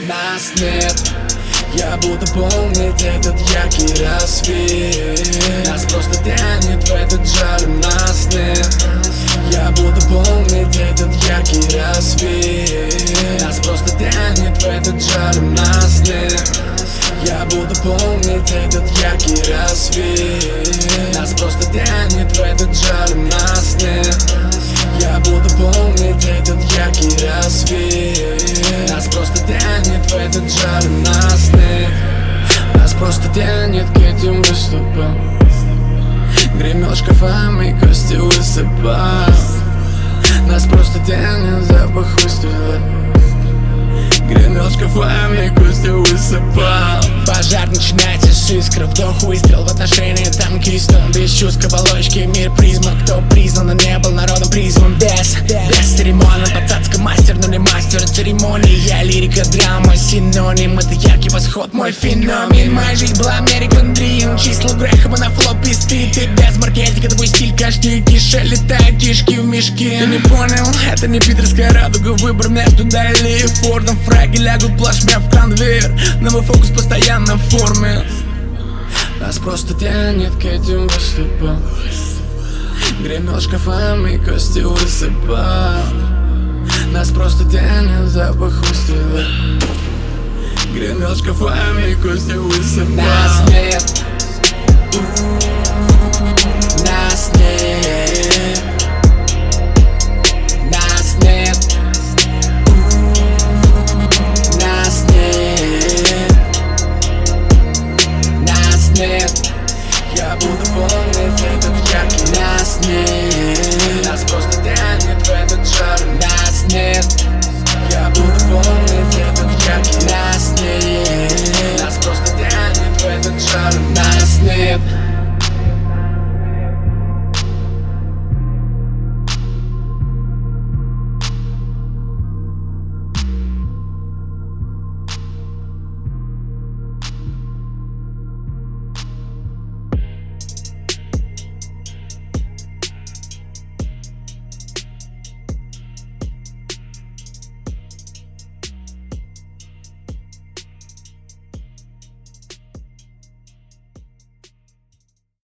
Нас нет, я буду помнить этот яркий рассвет. Нас просто тянет в этот жар, нас нет. Я буду помнить этот яркий рассвет. Нас просто тянет в этот жар, нас нет. Я буду помнить этот яркий рассвет. Нас просто тянет в этот жар, нас нет. Я буду помнить этот яркий рассвет. Нас просто тянет в этот жар, нас нет. Нас просто тянет к этим выступам. Гремел шкафами, кости высыпал. Нас просто тянет запах выстрела. Гремел шкафами, кости высыпал. Пожар начинается с искр, вдох, выстрел в отношении танкиста. Без чувств оболочки, мир призма. Кто признан, но не был народом призван. Без церемонно, пацацкий мастер, но не мастер церемонии. Я лирика, драма, синоним. Это яркий восход, мой феномен. Моя жизнь была American Dream. Числа Грэхэма на флопе стриты. Без маркетинга, твой стиль каждый кише. Летают кишки в мешке. Ты не понял, это не питерская радуга. Выбор между Дайли и Фордом. Фраги лягут плашмя в конвейер. Новый фокус постоянно в форме. Нас просто тянет к этим выступам. Гремел шкафами, кости высыпал. Нас просто тянет запах выстрела. Гремел шкафами, кости высыпал. Нас нет,